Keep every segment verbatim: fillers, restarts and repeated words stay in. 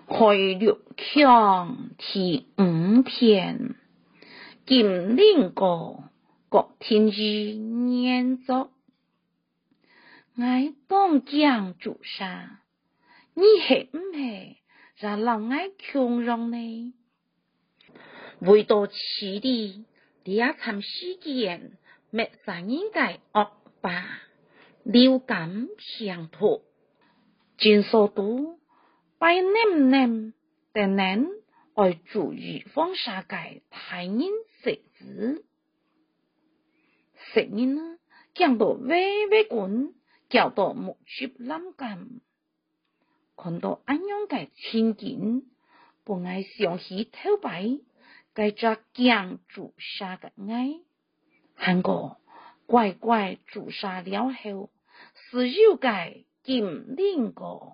开六腔第五篇，金陵歌，各天意念作。我当讲主杀，你系唔系让人爱穷容呢？为到此地，两场事件，没啥应该恶霸，流感相托，尽数都拜念念，但能爱注意放下界太人食子，食人呢，讲到微微滚，叫到木须烂干，看到安样嘅情景，不爱想起头摆。该只讲主杀嘅爱，韩国乖乖主杀了后，是有个金陵个。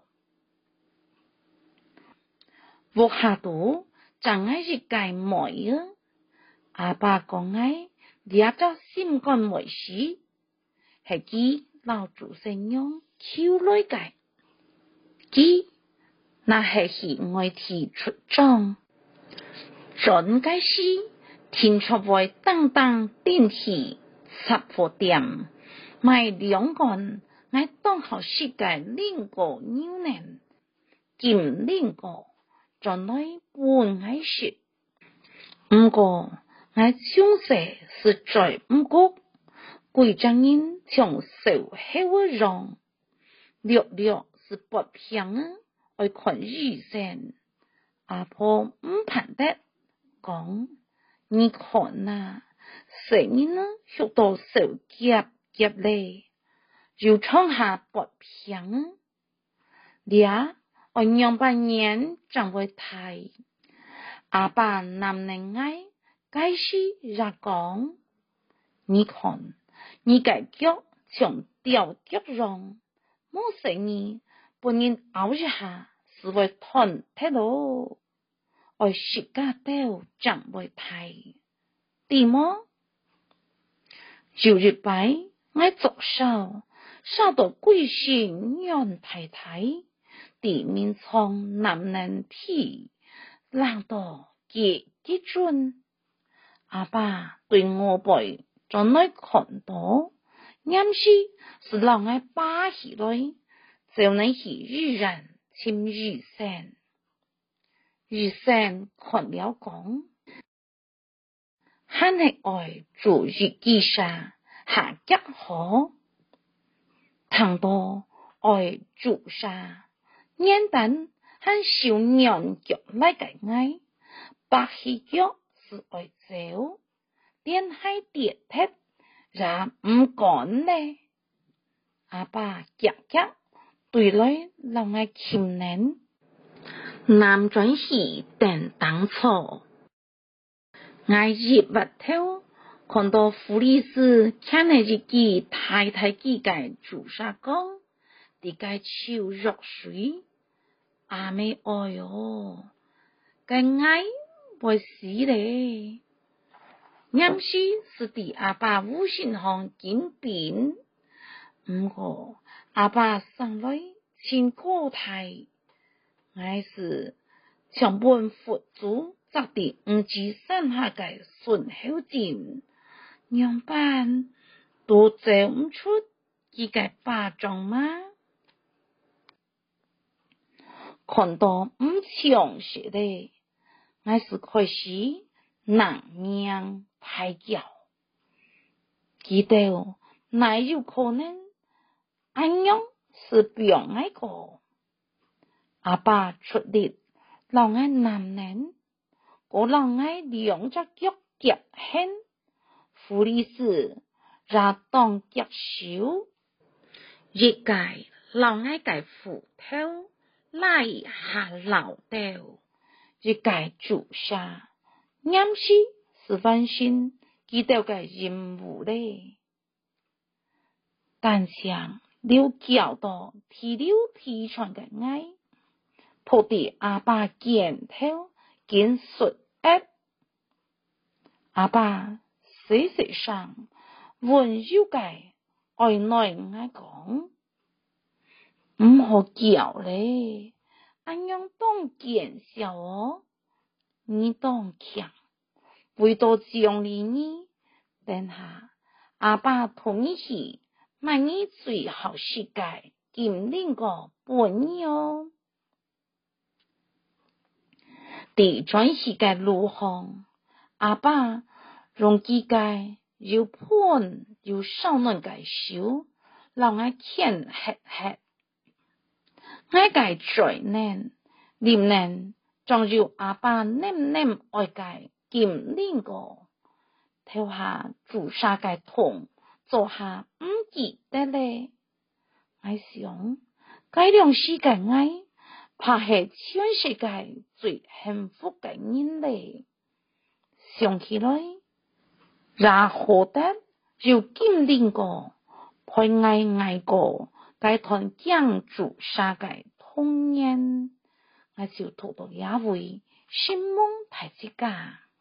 我下度真系一个妹啊！阿爸讲爱，两只心肝妹时，系佢老主神样求来个，佢那系是爱提出装。准该是天出外当当电梯杂货店，买两罐，我当好世界另个牛腩，金另个，转来半爱食。不过我相识是在唔过，贵将人从手后让，略略是不平啊，爱看医生，阿婆唔判得。讲，你看呐，谁人呢？学到手夹夹嘞，就创下不平。俩我两百年长会太，阿爸男人爱，该是也讲，你看，你个脚像吊脚上，冇谁呢？不然熬一下，是会断脱咯。我世界都长会睇，點麼？就日擺我作手，手到貴姓讓太太，地面上男人皮，冷到結結準。阿爸對我輩在內看到，啱時是讓我巴起來，就能是愚人侵愚生。醫生看了講，還係愛做日記上下腳好，談到愛做上，簡單和小娘腳來個愛，白起腳是愛走，電海跌鐵也唔趕咧。阿爸腳腳對來讓我牽連。南轉是等當初，我入白頭看到富利斯看了一記太太幾個朱砂講，啲個手入水，阿妹哎喲，個愛會死咧，啱時是啲阿爸無線行見邊，唔過阿爸上來請過太。我是想本佛祖摘的五指山下嘅順口劍，樣辦都走唔出幾個巴掌嗎？看到唔詳實的，我是開始難命太教，記得哪有可能安樣是不用愛個。阿爸出力，讓我男人，我讓我兩隻腳夾輕，富利斯也當腳手，一介讓我個斧頭拉下老豆，一介注下，啱時是萬幸記到個任務咧，但想了教到提溜提傳嘅愛。托地阿爸肩頭見術一，阿爸事實上溫柔嘅愛內我講，唔好叫咧，安樣相当见效哦，你当强，为到奖励你，等下阿爸同你去买你最好世界金领个本哟。伫全世界路上，阿爸用几界又判又少嫩介手，让我看黑黑。我介罪呢，念呢，仲要阿爸念念爱介金领个，头下做啥介痛，做下唔记得咧。我想，改良世界爱，怕系全世界最幸福嘅人咧。想起来，也好得要金领个，陪爱爱个。该团讲做啥个童年，我就读到也会心梦大之家。